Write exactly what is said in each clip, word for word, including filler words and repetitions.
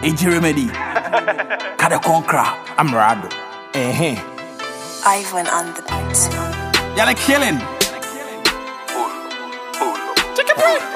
A J Remedy, Kada Concra, I'm Rado. Eh, Ivan on the beat. Y'all are killing. Check it out.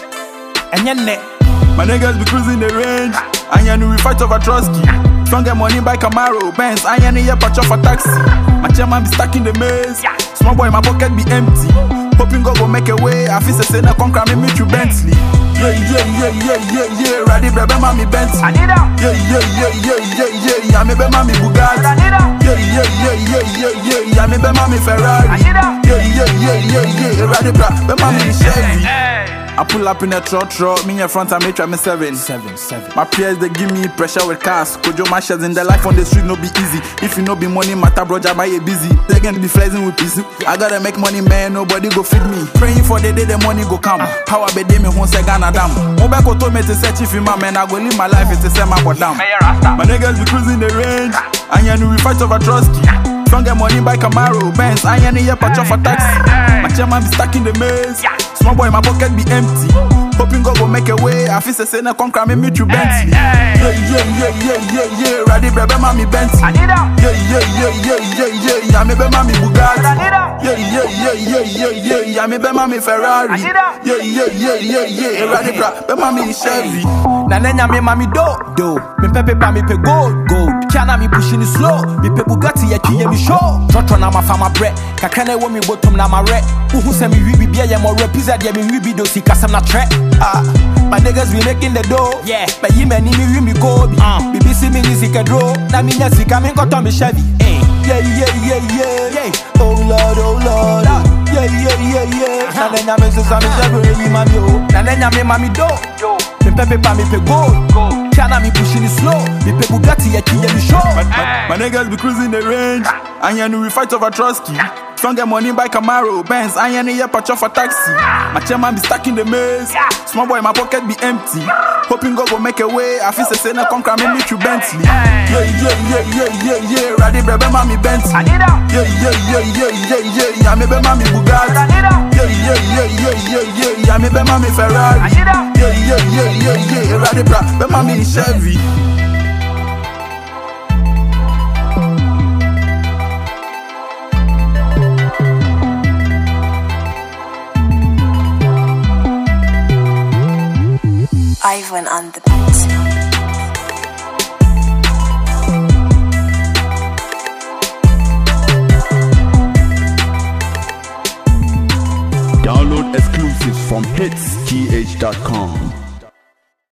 And your neck. My niggas be cruising the range. And you know we fight over Trotsky. Strong get money by Camaro, Benz. And you know you patch off a taxi. My chairman be stuck in the maze. Small boy, my pocket be empty. Hoping God go make a way. I feel say na conquer me meet you Bentley. Yeah, yeah, yeah, yeah, yeah, yeah. Ready, baby, mommy Bentley. Yeah, yeah, yeah, yeah, yeah, yeah. Yeah, me be mommy Bugatti. Yeah, yeah, yeah, yeah, yeah, yeah. Yeah, me be mommy Ferrari. Yeah, yeah, yeah, yeah, yeah. Ready, baby, mommy Chevy. I pull up in a truck, truck, me in front and me try me seven. Seven, seven. My peers, they give me pressure with cars. Kojo mashes in the life on the street, no be easy. If you no be money matter, bro, I buy busy. They gonna be flexing with peace. I gotta make money, man, nobody go feed me. Praying for the day the money go come. How I be me won't say Ghana dam. Mobile to me to search if my man, I go live my life, it's a semi for damn. My niggas be cruising the range. And you know we fight over Trotsky. Strong get money by Camaro, Benz. And you know you patch off a taxi. My chairman be stuck in the maze. Small boy, my pocket be empty. Hoping God go make a way. I feel say na conquer me meet you Bentley. Yeah, yeah, yeah, yeah, yeah, yeah. Ready, baby, mommy Bentley. Yeah, yeah, yeah, yeah, yeah, yeah. Yeah, me be mommy Bugatti. Yeah, yeah, yeah, yeah, yeah, yeah. Yeah, me be mommy Ferrari. Yeah, yeah, yeah, yeah, yeah. Ready, baby, mommy Chevy. Na nenya me mami do do. Me pepe pa me pe gold gold. Kiana me pushing it slow. Me pe Bugatti ya kiye me show. Trotro na ma fama bread. Kakane wo me bottom na ma re. Uhu se me wi bi ya mo rap. Pizza dia me wi bi do si kasa na track. Ah, my niggas be making the dough. Yeah, but you man me wi me go bi. B B C me ni sika draw. Na me nya sika me ko to me Chevy. Eh, yeah yeah yeah yeah yeah. Oh Lord, oh Lord. Yeah yeah yeah yeah. Na nenya me so me Chevy me mami o. Na nenya me mami do. Me pepe pa me pe gold. Kiana me pushing it slow. Me pe Bugatti ya kiye me show. My niggas be cruising the range. And you know we fight over Trotsky. Strong get money by Camaro, Benz. And you know you patch off a taxi. My chairman be stuck in the maze. Small boy, my pocket be empty. Hoping God go make a way. I feel say na conquer me meet you Bentley. Yeah, yeah, yeah, yeah, yeah, yeah. Ready, baby, mommy Bentley. Yeah, yeah, yeah, yeah, yeah, yeah. Yeah, me be mommy Bugatti. Yeah, yeah, yeah, yeah, yeah, yeah. Yeah, me be mommy Ferrari. Yeah, yeah, yeah, yeah, yeah. Ready, baby, mommy Chevy. Ivan on the beat. Download exclusives from hits g h dot com.